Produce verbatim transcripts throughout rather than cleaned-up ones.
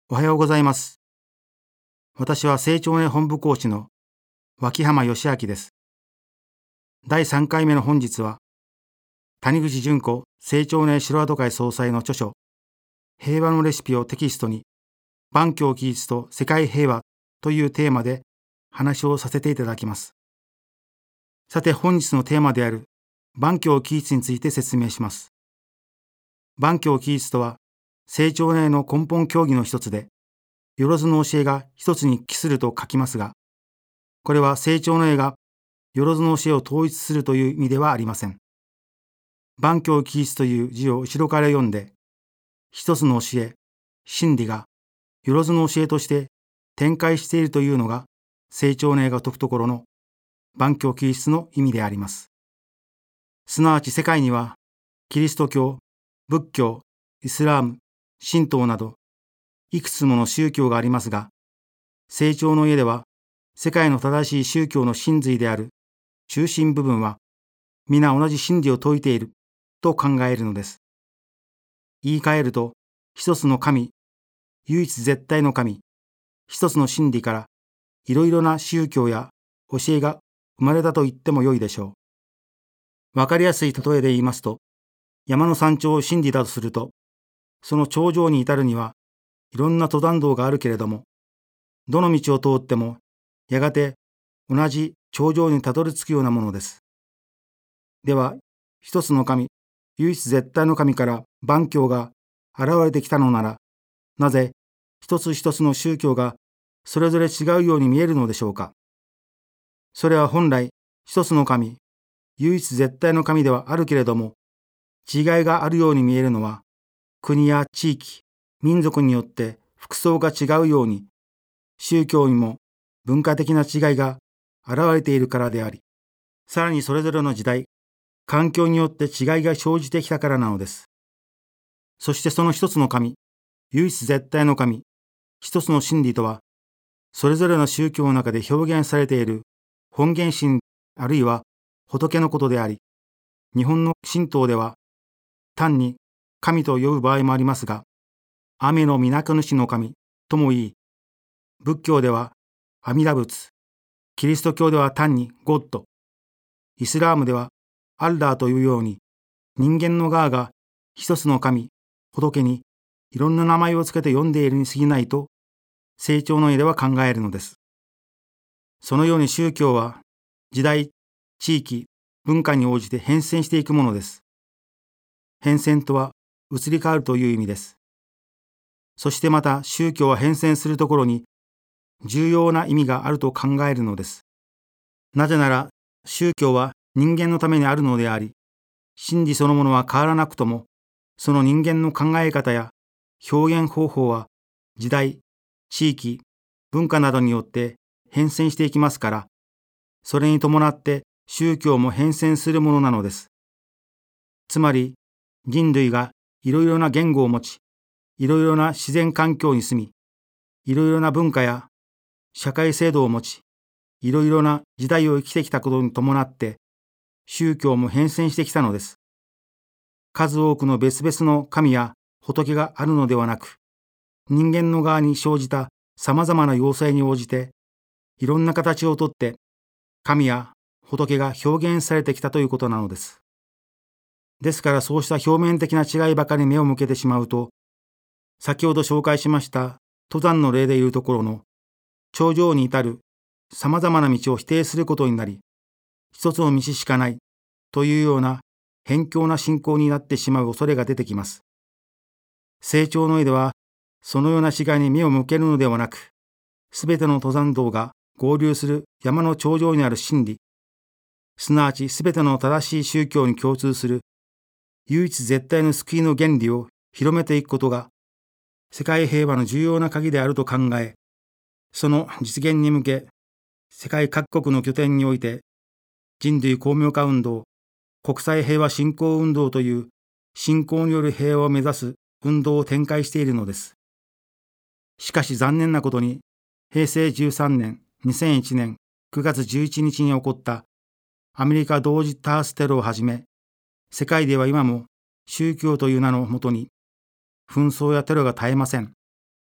おはようございます。私は成長年本部講師の脇浜義明です。だいさんかいめの本日は、谷口純子成長年城跡会総裁の著書、平和のレシピをテキストに、万教起立と世界平和というテーマで話をさせていただきます。さて本日のテーマである万教起立について説明します。万教起立とは、成長年の根本教義の一つで、よろずの教えが一つに帰すると書きますが、これは成長の絵がよろずの教えを統一するという意味ではありません。万教起立という字を後ろから読んで、一つの教え、真理がよろずの教えとして展開しているというのが成長の絵が説くところの万教起立の意味であります。すなわち世界にはキリスト教、仏教、イスラーム、神道などいくつもの宗教がありますが、成長の家では世界の正しい宗教の真髄である中心部分は皆同じ真理を説いていると考えるのです。言い換えると、一つの神、唯一絶対の神、一つの真理からいろいろな宗教や教えが生まれたと言ってもよいでしょう。わかりやすい例えで言いますと、山の山頂を真理だとすると、その頂上に至るにはいろんな登山道があるけれども、どの道を通ってもやがて同じ頂上にたどり着くようなものです。では、一つの神、唯一絶対の神から万教が現れてきたのなら、なぜ一つ一つの宗教がそれぞれ違うように見えるのでしょうか。それは本来一つの神、唯一絶対の神ではあるけれども、違いがあるように見えるのは、国や地域、民族によって服装が違うように、宗教にも文化的な違いが現れているからであり、さらにそれぞれの時代、環境によって違いが生じてきたからなのです。そしてその一つの神、唯一絶対の神、一つの真理とは、それぞれの宗教の中で表現されている本源神あるいは仏のことであり、日本の神道では単に神と呼ぶ場合もありますが、雨の源主の神とも言い、仏教では阿弥陀仏、キリスト教では単にゴッド、イスラームではアッラーというように、人間の側が一つの神、仏にいろんな名前をつけて呼んでいるに過ぎないと、成長の絵では考えるのです。そのように宗教は時代、地域、文化に応じて変遷していくものです。変遷とは移り変わるという意味です。そしてまた宗教は変遷するところに重要な意味があると考えるのです。なぜなら宗教は人間のためにあるのであり、真理そのものは変わらなくとも、その人間の考え方や表現方法は時代、地域、文化などによって変遷していきますから、それに伴って宗教も変遷するものなのです。つまり人類がいろいろな言語を持ち、いろいろな自然環境に住み、いろいろな文化や社会制度を持ち、いろいろな時代を生きてきたことに伴って、宗教も変遷してきたのです。数多くの別々の神や仏があるのではなく、人間の側に生じたさまざまな要請に応じて、いろんな形をとって神や仏が表現されてきたということなのです。ですからそうした表面的な違いばかり目を向けてしまうと、先ほど紹介しました登山の例でいうところの頂上に至るさまざまな道を否定することになり、一つの道しかないというような偏狭な信仰になってしまう恐れが出てきます。成長の絵ではそのような違いに目を向けるのではなく、すべての登山道が合流する山の頂上にある真理、すなわちすべての正しい宗教に共通する唯一絶対の救いの原理を広めていくことが世界平和の重要な鍵であると考え、その実現に向け世界各国の拠点において人類公明化運動、国際平和振興運動という信仰による平和を目指す運動を展開しているのです。しかし残念なことに、へいせいじゅうさんねん、にせんいちねんくがつじゅういちにちに起こったアメリカ同時多発テロをはじめ、世界では今も宗教という名のもとに紛争やテロが絶えません。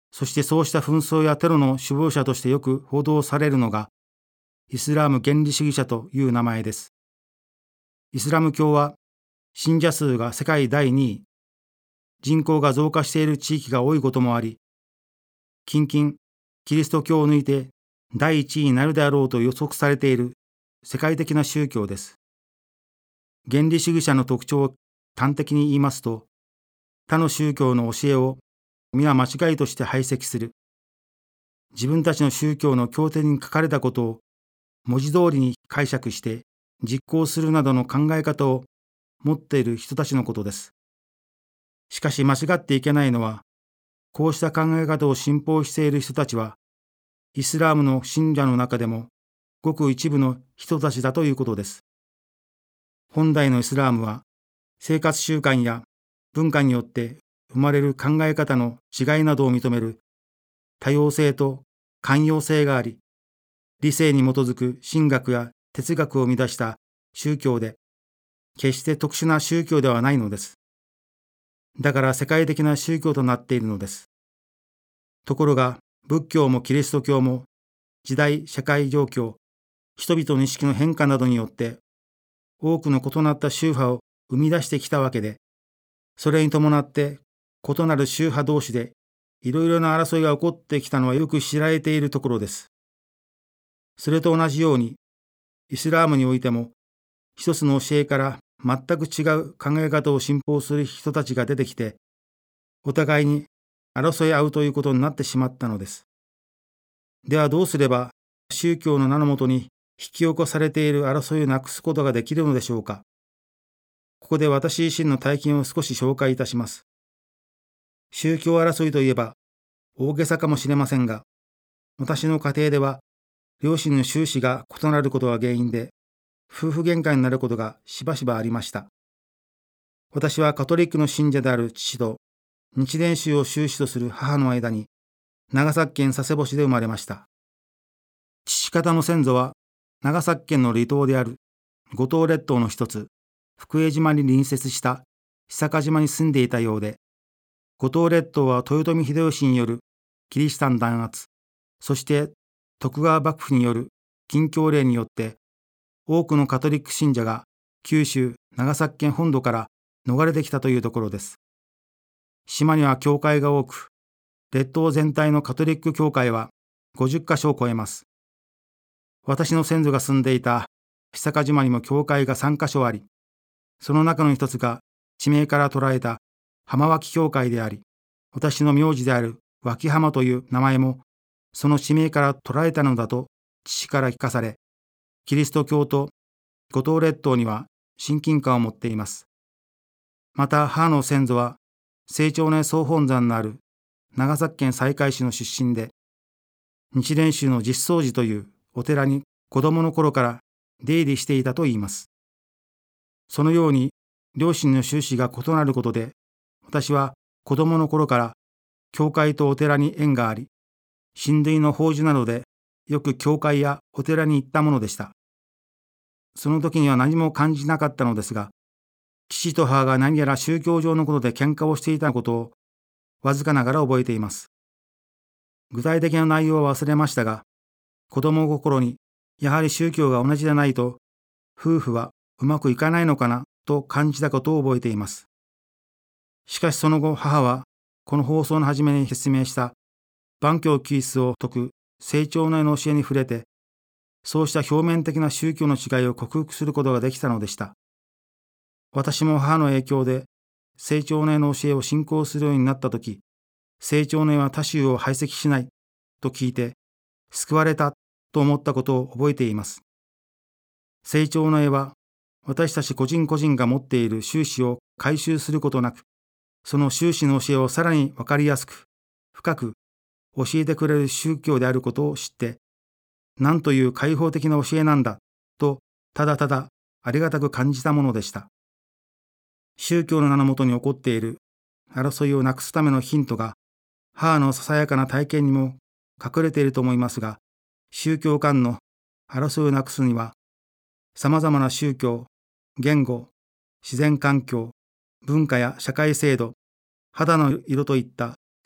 そしてそうした紛争やテロの首謀者としてよく報道されるのが、イスラーム原理主義者という名前です。イスラム教は信者数が世界だいにい、人口が増加している地域が多いこともあり、近々キリスト教を抜いてだいいちいになるであろうと予測されている世界的な宗教です。原理主義者の特徴を端的に言いますと、他の宗教の教えを皆間違いとして排斥する。自分たちの宗教の経典に書かれたことを文字通りに解釈して実行するなどの考え方を持っている人たちのことです。しかし間違っていけないのは、こうした考え方を信奉している人たちは、イスラームの信者の中でもごく一部の人たちだということです。本来のイスラームは、生活習慣や文化によって生まれる考え方の違いなどを認める多様性と寛容性があり、理性に基づく神学や哲学を生み出した宗教で、決して特殊な宗教ではないのです。だから世界的な宗教となっているのです。ところが、仏教もキリスト教も時代、社会状況、人々の意識の変化などによって多くの異なった宗派を生み出してきたわけで、それに伴って異なる宗派同士でいろいろな争いが起こってきたのはよく知られているところです。それと同じように、イスラームにおいても一つの教えから全く違う考え方を信奉する人たちが出てきて、お互いに争い合うということになってしまったのです。ではどうすれば宗教の名のもとに引き起こされている争いをなくすことができるのでしょうか。ここで私自身の体験を少し紹介いたします。宗教争いといえば大げさかもしれませんが、私の家庭では両親の宗旨が異なることが原因で夫婦喧嘩になることがしばしばありました。私はカトリックの信者である父と日蓮宗を宗旨とする母の間に長崎県佐世保市で生まれました。父方の先祖は長崎県の離島である五島列島の一つ、福江島に隣接した久賀島に住んでいたようで、五島列島は豊臣秀吉によるキリシタン弾圧、そして徳川幕府による禁教令によって多くのカトリック信者が九州長崎県本土から逃れてきたというところです。島には教会が多く、列島全体のカトリック教会はごじゅっかしょを超えます。私の先祖が住んでいた久賀島にも教会がさんかしょあり、その中の一つが地名から捉えた浜脇教会であり、私の名字である脇浜という名前もその地名から捉えたのだと父から聞かされ、キリスト教と五島列島には親近感を持っています。また母の先祖は清張根総本山のある長崎県西海市の出身で、日蓮宗の実相寺というお寺に子供の頃から出入りしていたといいます。そのように両親の宗旨が異なることで、私は子供の頃から教会とお寺に縁があり、親類の法事などでよく教会やお寺に行ったものでした。その時には何も感じなかったのですが、父と母が何やら宗教上のことで喧嘩をしていたことをわずかながら覚えています。具体的な内容は忘れましたが、子供心にやはり宗教が同じでないと夫婦はうまくいかないのかなと感じたことを覚えています。しかしその後、母はこの放送の初めに説明した万教キリストを説く清張の教えに触れて、そうした表面的な宗教の違いを克服することができたのでした。私も母の影響で清張の教えを信仰するようになったとき、清張のは他宗を排斥しないと聞いて救われたと思ったことを覚えています。清張の絵は私たち個人個人が持っている宗旨を回収することなく、その宗旨の教えをさらに分かりやすく深く教えてくれる宗教であることを知って、何という開放的な教えなんだとただただありがたく感じたものでした。宗教の名のもとに起こっている争いをなくすためのヒントが母のささやかな体験にも隠れていると思いますが、宗教間の争いをなくすにはさまざまな宗教、言語、自然環境、文化や社会制度、肌の色といった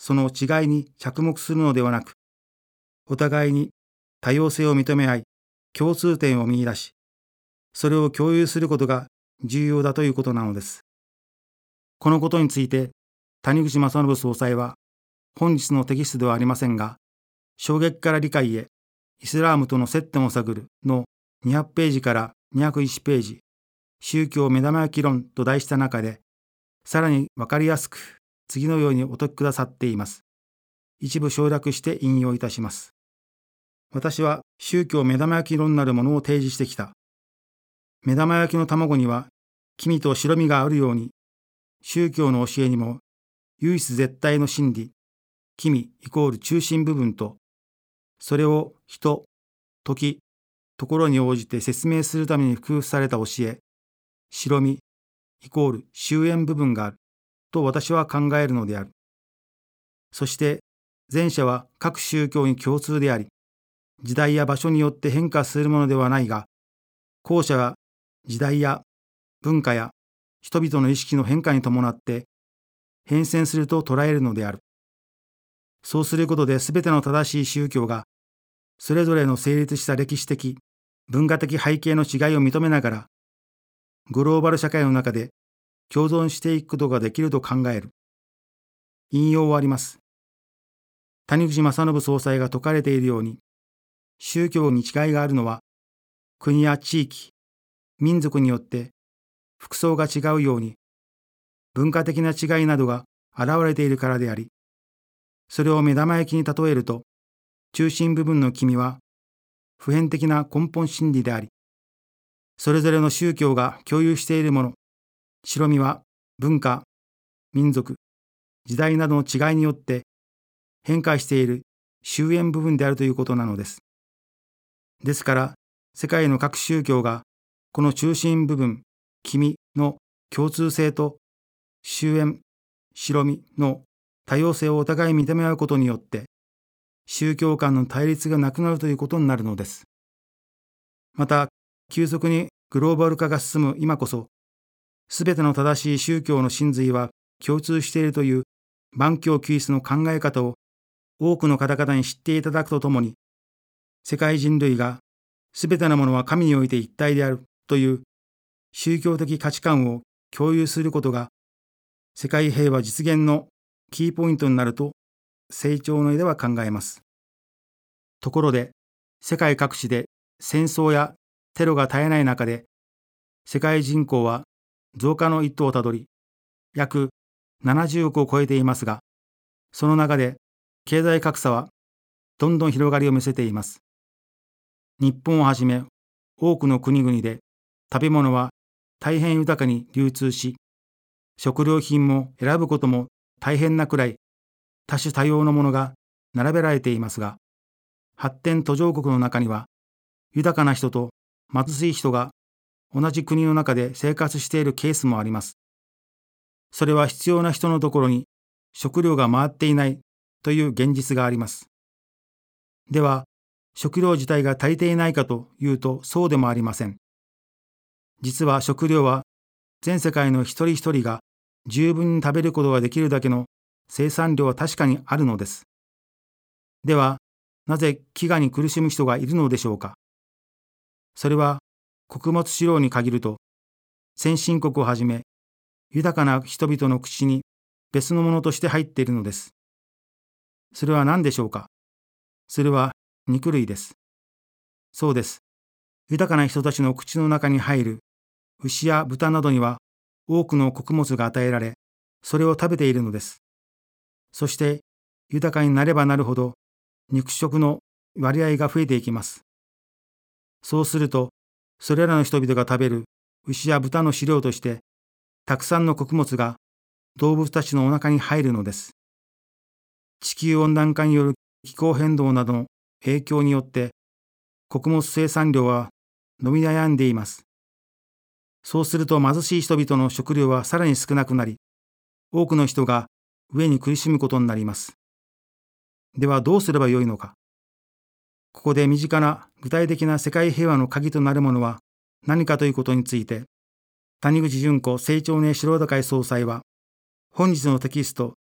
その違いに着目するのではなく、お互いに多様性を認め合い、共通点を見出し、それを共有することが重要だということなのです。このことについて、谷口正信総裁は、本日のテキストではありませんが、衝撃から理解へ、イスラームとの接点を探るのにひゃくページからにひゃくいちページ、宗教目玉焼き論と題した中で、さらにわかりやすく次のようにお説きくださっています。一部省略して引用いたします。私は宗教目玉焼き論なるものを提示してきた。目玉焼きの卵には黄身と白身があるように、宗教の教えにも唯一絶対の真理、黄身イコール中心部分と、それを人、時、ところに応じて説明するために工夫された教え、白身イコール終焉部分があると私は考えるのである。そして前者は各宗教に共通であり、時代や場所によって変化するものではないが、後者は時代や文化や人々の意識の変化に伴って変遷すると捉えるのである。そうすることで全ての正しい宗教がそれぞれの成立した歴史的、文化的背景の違いを認めながら、グローバル社会の中で共存していくことができると考える。引用はあります。谷口正信総裁が説かれているように、宗教に違いがあるのは、国や地域、民族によって服装が違うように、文化的な違いなどが現れているからであり、それを目玉焼きに例えると、中心部分の黄身は普遍的な根本真理であり、それぞれの宗教が共有しているもの、白身は文化、民族、時代などの違いによって変化している終焉部分であるということなのです。ですから、世界の各宗教がこの中心部分、黄身の共通性と終焉、白身の多様性をお互い認め合うことによって、宗教間の対立がなくなるということになるのです。また、急速にグローバル化が進む今こそ、すべての正しい宗教の真髄は共通しているという万教キリストの考え方を多くの方々に知っていただくとともに、世界人類がすべてのものは神において一体であるという宗教的価値観を共有することが、世界平和実現のキーポイントになると成長の絵では考えます。ところで、世界各地で戦争やテロが絶えない中で、世界人口は増加の一途をたどり、約ななじゅうおくを超えていますが、その中で経済格差はどんどん広がりを見せています。日本をはじめ多くの国々で食べ物は大変豊かに流通し、食料品も選ぶことも大変なくらい多種多様なものが並べられていますが、発展途上国の中には豊かな人と貧しい人が同じ国の中で生活しているケースもあります。それは必要な人のところに食料が回っていないという現実があります。では、食料自体が足りていないかというとそうでもありません。実は食料は全世界の一人一人が十分に食べることができるだけの生産量は確かにあるのです。では、なぜ飢餓に苦しむ人がいるのでしょうか。それは穀物飼料に限ると、先進国をはじめ豊かな人々の口に別のものとして入っているのです。それは何でしょうか。それは肉類です。そうです。豊かな人たちの口の中に入る牛や豚などには多くの穀物が与えられ、それを食べているのです。そして豊かになればなるほど肉食の割合が増えていきます。そうすると、それらの人々が食べる牛や豚の飼料として、たくさんの穀物が動物たちのお腹に入るのです。地球温暖化による気候変動などの影響によって、穀物生産量は伸び悩んでいます。そうすると貧しい人々の食料はさらに少なくなり、多くの人が飢えに苦しむことになります。ではどうすればよいのか。ここで身近な具体的な世界平和の鍵となるものは何かということについて、谷口純子成長年素人会総裁は、本日のテキスト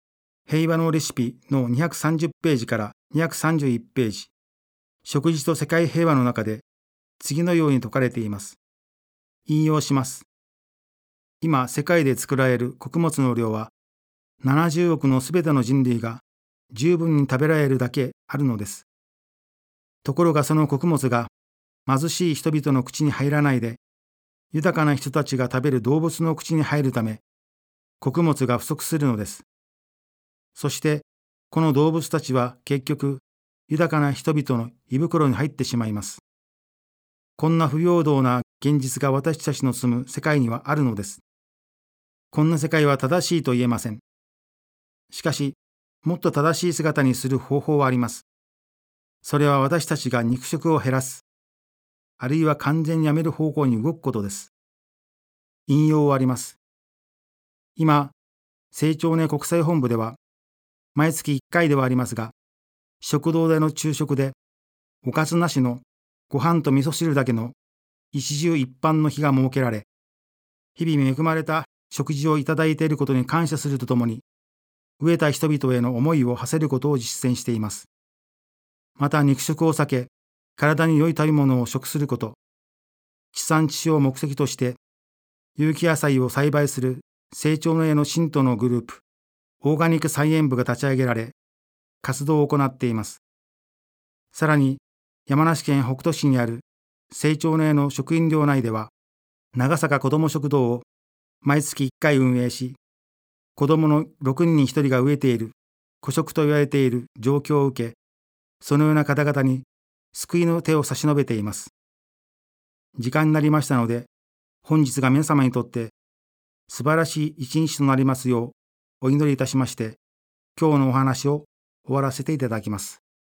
平和のレシピのにひゃくさんじゅっページからにひゃくさんじゅういちページ、食事と世界平和の中で次のように説かれています。引用します。今、世界で作られる穀物の量は、ななじゅうおくのすべての人類が十分に食べられるだけあるのです。ところがその穀物が貧しい人々の口に入らないで、豊かな人たちが食べる動物の口に入るため、穀物が不足するのです。そして、この動物たちは結局、豊かな人々の胃袋に入ってしまいます。こんな不平等な現実が私たちの住む世界にはあるのです。こんな世界は正しいと言えません。しかし、もっと正しい姿にする方法はあります。それは私たちが肉食を減らす、あるいは完全にやめる方向に動くことです。引用はあります。今、青少年国際本部では、毎月いっかいではありますが、食堂での昼食で、おかずなしのご飯と味噌汁だけの一汁一飯の日が設けられ、日々恵まれた食事をいただいていることに感謝するとともに、飢えた人々への思いを馳せることを実践しています。また肉食を避け、体に良い食べ物を食すること、地産地消を目的として、有機野菜を栽培する青少年への信徒のグループ、オーガニック菜園部が立ち上げられ、活動を行っています。さらに、山梨県北杜市にある青少年への食飲寮内では、長坂子ども食堂を毎月いっかい運営し、子どものろくにんにひとりが飢えている、孤食と言われている状況を受け、そのような方々に救いの手を差し伸べています。時間になりましたので、本日が皆様にとって素晴らしい一日となりますようお祈りいたしまして、今日のお話を終わらせていただきます。